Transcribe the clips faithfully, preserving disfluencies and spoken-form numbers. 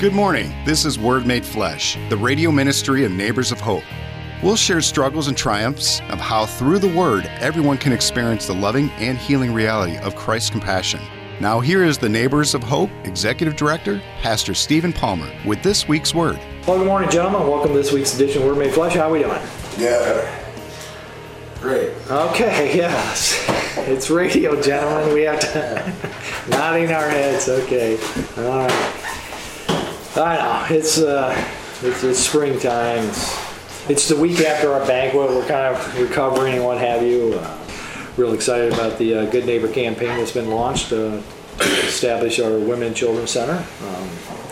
Good morning. This is Word Made Flesh, the radio ministry of Neighbors of Hope. We'll share struggles and triumphs of how through the Word, everyone can experience the loving and healing reality of Christ's compassion. Now here is the Neighbors of Hope Executive Director, Pastor Stephen Palmer, with this week's Word. Well, good morning, gentlemen. Welcome to this week's edition of Word Made Flesh. How are we doing? Yeah. Great. Okay, yes. It's radio, gentlemen. We have to... nodding our heads. Okay. All right. I know. It's, uh, it's, it's springtime. It's, it's the week after our banquet. We're kind of recovering and what have you. Uh, real excited about the uh, Good Neighbor campaign that's been launched uh, to establish our Women and Children Center. Um,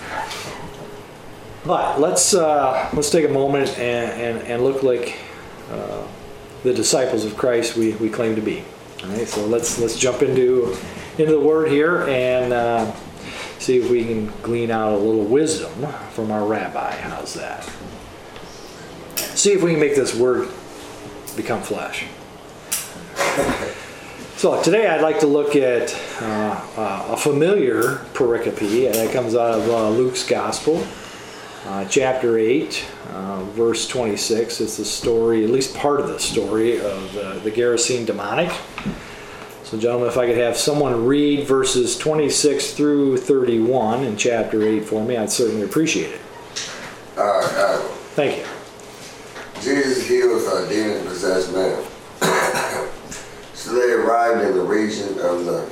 but let's uh, let's take a moment and, and, and look like uh, the disciples of Christ we, we claim to be. All right, so let's let's jump into into the Word here and uh, see if we can glean out a little wisdom from our rabbi. How's that? See if we can make this Word become flesh. So today I'd like to look at uh, uh, a familiar pericope, and that comes out of uh, Luke's Gospel, uh, chapter eight, uh, verse twenty-six. It's the story, at least part of the story, of the, the Gerasene demonic. So gentlemen, if I could have someone read verses twenty-six through thirty-one in chapter eight for me, I'd certainly appreciate it. All right, all right. Thank you. Jesus heals a demon-possessed man. So they arrived in the region of the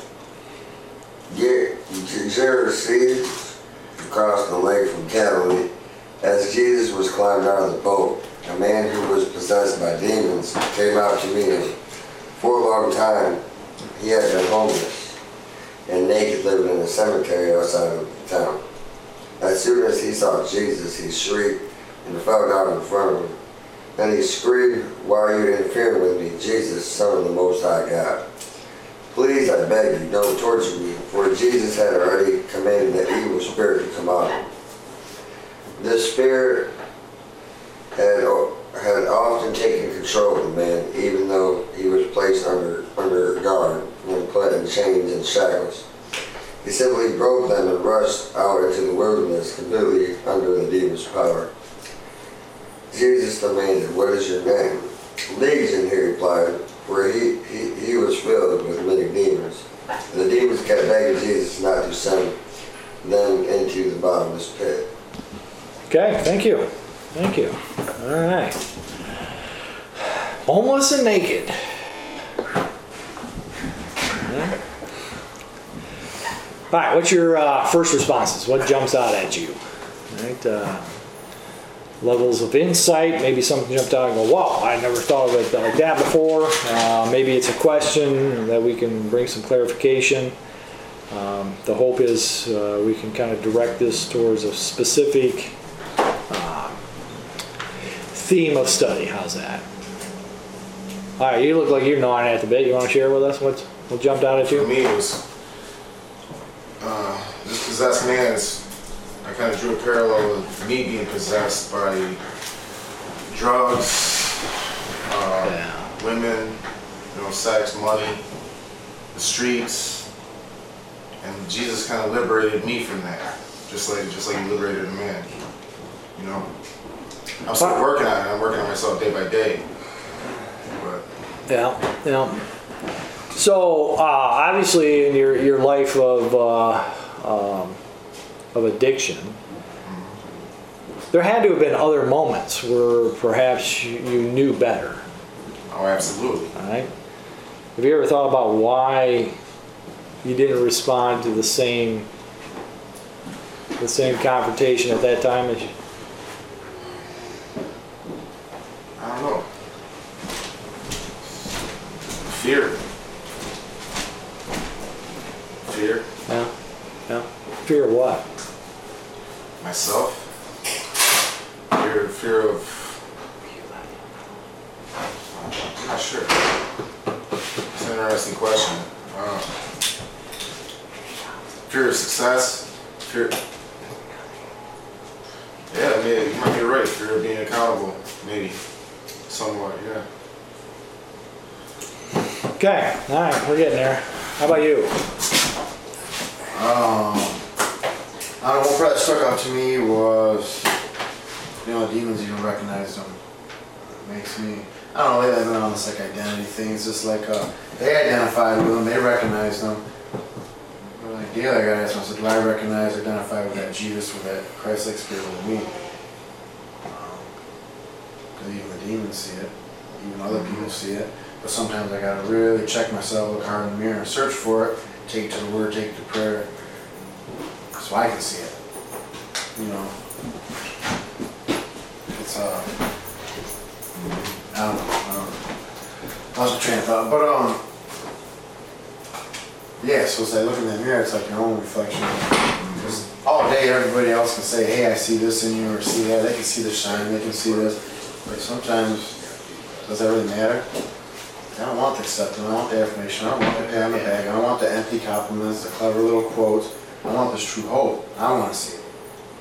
Gerasenes across the lake from Galilee. As Jesus was climbing out of the boat, a man who was possessed by demons came out to meet him. For a long time, he had been homeless and naked, living in a cemetery outside of the town. As soon as he saw Jesus, he shrieked and fell down in front of him. Then he screamed, "Why are you interfering with me, Jesus, Son of the Most High God? Please, I beg you, don't torture me." For Jesus had already commanded the evil spirit to come out of him. This spirit had, had often taken control of the man, even though he was placed under, under guard and put in chains and shackles. He simply broke them and rushed out into the wilderness, completely under the demon's power. Jesus demanded, "What is your name?" "Legion," he replied, for he, he, he was filled with many demons. The demons kept begging Jesus not to send them into the bottomless pit. Okay, thank you. Thank you. All right. Homeless and naked. All right, what's your uh, first responses? What jumps out at you? All right. Uh, levels of insight. Maybe something jumped out and go, "Wow, I never thought of it like that before." Uh, maybe it's a question that we can bring some clarification. Um, the hope is uh, we can kind of direct this towards a specific uh, theme of study. How's that? All right, you look like you're gnawing at the bit. You want to share with us what what jumped out at you? For me, it was uh, this possessed man. Is, I kind of drew a parallel with me being possessed by drugs, uh, yeah. women, you know, sex, money, the streets, and Jesus kind of liberated me from that, just like just like He liberated a man. You know, I'm still working on it. I'm working on myself day by day. But yeah, yeah. So uh, obviously, in your your life of uh, um, of addiction, there had to have been other moments where perhaps you knew better. Oh, absolutely. All right. Have you ever thought about why you didn't respond to the same the same confrontation at that time as you? I don't know. Fear. Fear. Yeah. Yeah. Fear of what? Myself. Fear, fear of. I'm not sure. It's an interesting question. Uh, fear of success. Fear. Yeah, I mean, you might be right. Fear of being accountable, maybe, somewhat. Yeah. Okay. All right. We're getting there. How about you? Um. I don't know, one part that stuck out to me was, you know, demons even recognized them. It makes me, I don't know, lately I've been on this like identity thing. It's just like, uh, they identified with them, they recognized them. But like, daily I gotta ask myself, do I recognize, identify with that Jesus, with that Christ-like spirit with me? Because um, even the demons see it, even other people see it. But sometimes I gotta really check myself, look hard in the mirror, search for it, take it to the Word, take it to prayer, so I can see it. You know, it's uh, I don't know. I don't know. Lost my train of thought, but um, yeah. So it's like looking in the mirror, it's like your own reflection. Because all day, everybody else can say, "Hey, I see this in you," or "See that." They can see the shine, they can see this. But sometimes, does that really matter? I don't want the acceptance, I want the affirmation, I don't want the pat on the back, I don't want the empty compliments, the clever little quotes. I want this true hope. I want to see it.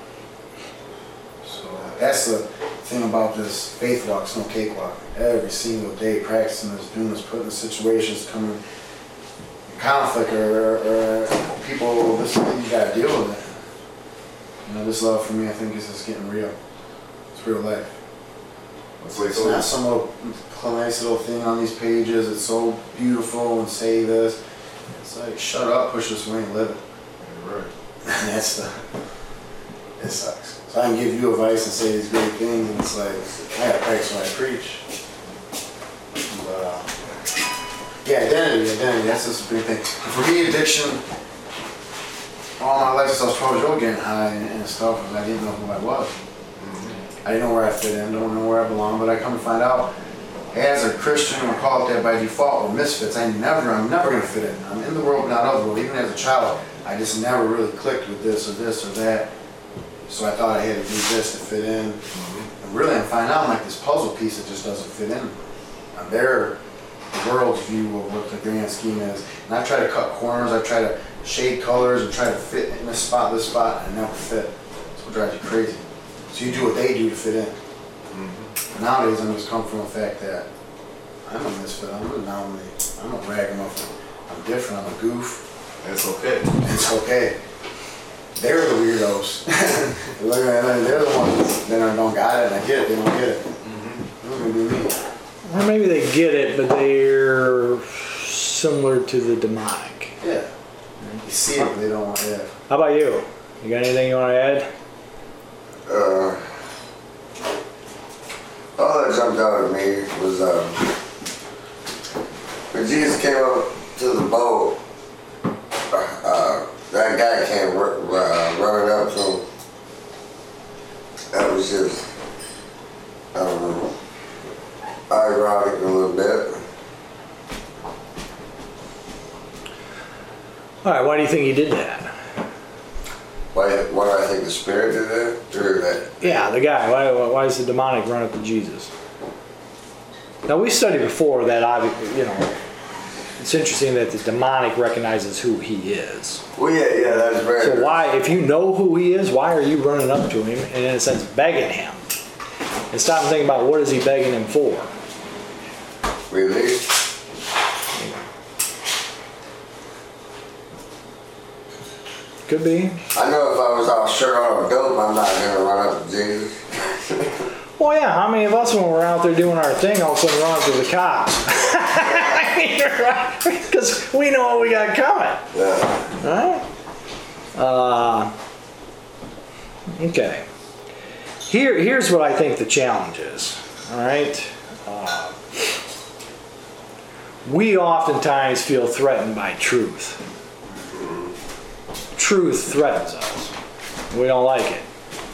So uh, that's the thing about this faith walk, it's no cakewalk. Every single day practicing this, doing this, putting the situations coming in conflict or, or people, this you gotta deal with it. You know, this love for me I think is just getting real. It's real life. It's, like It's not some little nice little thing on these pages. It's so beautiful and say this. It's like, shut up, push this away and live it. Yeah, right. And that's the, it sucks. So I can give you advice and say these great things and it's like, I gotta practice what I preach. But, uh, yeah, identity, identity, that's just a big thing. And for me, addiction, all my life since I was twelve years old getting high and, and stuff, and I didn't know who I was. I didn't know where I fit in, don't know where I belong, but I come to find out, as a Christian, or call it that by default, or misfits, I never, I'm never going to fit in. I'm in the world, but not of the world. Even as a child, I just never really clicked with this or this or that. So I thought I had to do this to fit in. Mm-hmm. And really, I'm finding out I'm like this puzzle piece that just doesn't fit in. I'm their the world's view of what the grand scheme is. And I try to cut corners, I try to shade colors, and try to fit in this spot, this spot, and I never fit. That's what drives you crazy. So you do what they do to fit in. Mm-hmm. Nowadays, I'm just come from the fact that I'm a misfit, I'm an anomaly, I'm a ragamuffin, I'm different, I'm a goof. It's okay. It's okay. They're the weirdos. They're the ones that don't got it, and I get it, they don't get it. Mm-hmm. They're gonna be me. Or maybe they get it, but they're similar to the demonic. Yeah. You see it, but they don't want it. How about you? You got anything you want to add? Uh, all that jumped out at me was um, when Jesus came up to the boat, uh, that guy came uh, running up to him. That was just, I don't know, ironic a little bit. All right, why do you think he did that? Why, why do I think the Spirit did that? Or that? Yeah, the guy. Why, why is the demonic run up to Jesus? Now, we studied before that, obvi- you know, it's interesting that the demonic recognizes who he is. Well, yeah, yeah, that's very So why, if you know who he is, why are you running up to him and in a sense begging him? And stop and think about what is he begging him for? Really? Could be. I know if I was all sure on a dope, I'm not going to run up to Jesus. Well, yeah, how many of us, when we're out there doing our thing, all of a sudden run up to the cops? I mean, right? Because we know what we got coming. Yeah. All right? Uh, okay. Here, here's what I think the challenge is. All right? Uh, we oftentimes feel threatened by truth. Truth threatens us. We don't like it.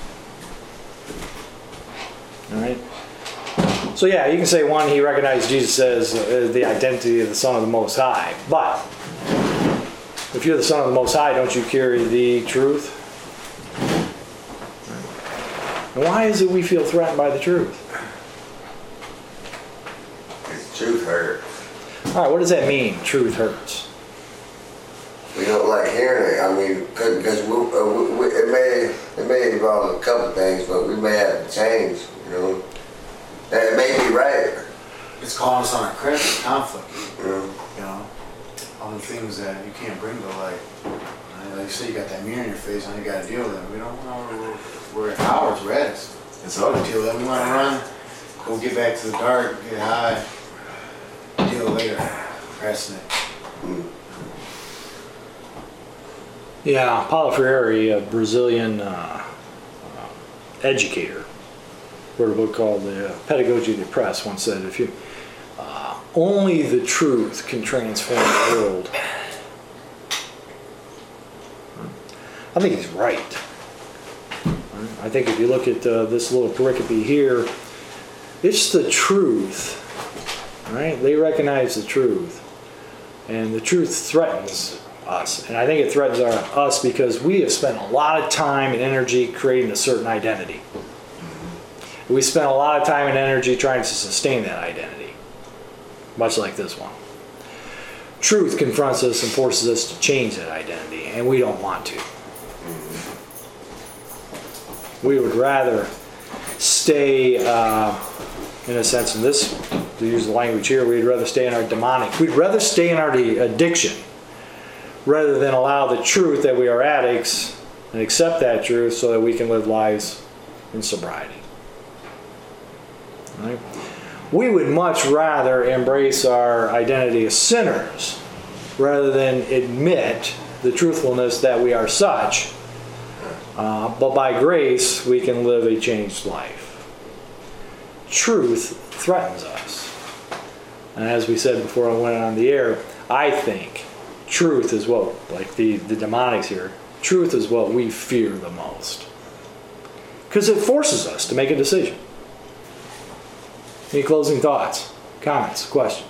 All right. So yeah, you can say one, he recognized Jesus as uh, the identity of the Son of the Most High. But if you're the Son of the Most High, don't you carry the truth? And why is it we feel threatened by the truth? It's truth hurt. All right, what does that mean? Truth hurts. We don't like hearing it. I mean, because we, uh, we, we, it may it may involve a couple things, but we may have to change. You know, and it may be right. It's calling us on a conflict. Yeah. You know, all the things that you can't bring to light. like you say, you got that mirror in your face, and you got to deal with it. We don't know we're at hours, we're at it. It's all Deal with it. We want to run, go get back to the dark, get high, deal later, procrastinate. Yeah, Paulo Freire, a Brazilian uh, uh, educator, wrote a book called The Pedagogy of the Oppressed, once said, if you, uh, only the truth can transform the world. I think he's right. I think if you look at uh, this little pericope here, it's the truth, right? They recognize the truth, and the truth threatens us. And I think it threatens our, us because we have spent a lot of time and energy creating a certain identity. We spent a lot of time and energy trying to sustain that identity, much like this one. Truth confronts us and forces us to change that identity, and we don't want to. We would rather stay, uh, in a sense, in this, to use the language here, we'd rather stay in our demonic. We'd rather stay in our addiction rather than allow the truth that we are addicts and accept that truth so that we can live lives in sobriety. Right? We would much rather embrace our identity as sinners rather than admit the truthfulness that we are such. Uh, but by grace, we can live a changed life. Truth threatens us. And as we said before I went on the air, I think truth is what, like the, the demonics here, truth is what we fear the most. Because it forces us to make a decision. Any closing thoughts, comments, questions?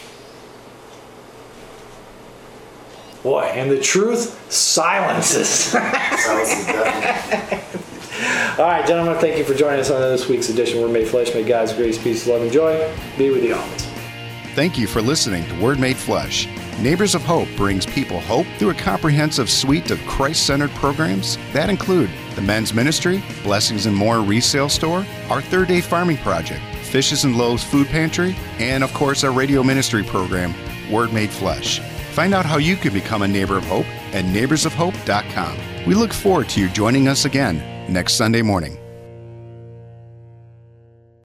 Boy, and the truth silences. Silences, definitely. All right, gentlemen, thank you for joining us on this week's edition of Word Made Flesh. May God's grace, peace, love, and joy be with you always. Thank you for listening to Word Made Flesh. Neighbors of Hope brings people hope through a comprehensive suite of Christ-centered programs that include the men's ministry, Blessings and More resale store, our third day farming project, Fishes and Loaves food pantry, and of course our radio ministry program, Word Made Flesh. Find out how you can become a neighbor of hope at neighbors of hope dot com. We look forward to you joining us again next Sunday morning.